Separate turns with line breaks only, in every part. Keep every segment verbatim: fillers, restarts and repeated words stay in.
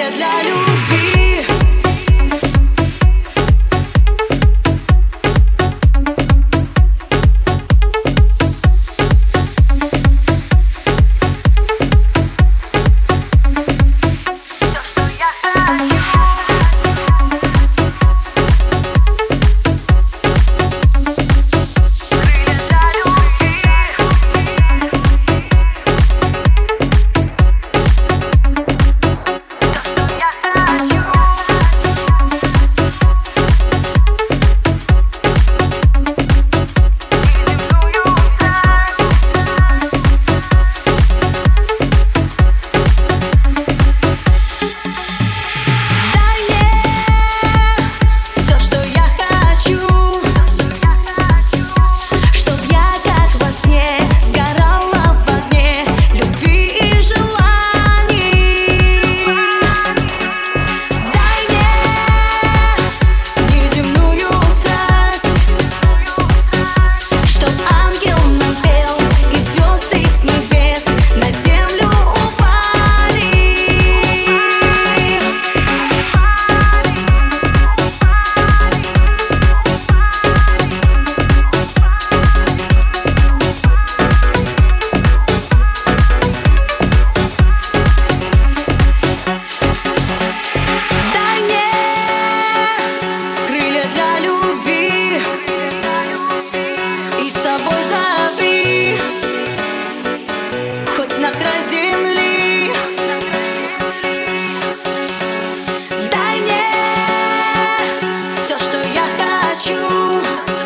крылья для любви. На край земли дай мне все, что я хочу,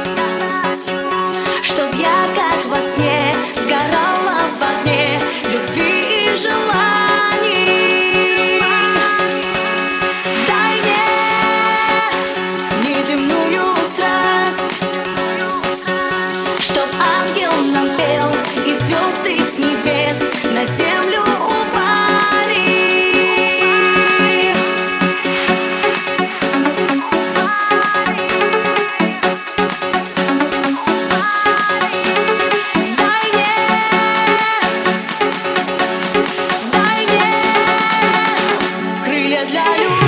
чтоб я, как во сне, сгорала в огне любви и желаний. Дай мне неземную страсть, чтоб ангел нам пел и звезды с небес на землю упали. Дай мне, дай мне крылья для любви.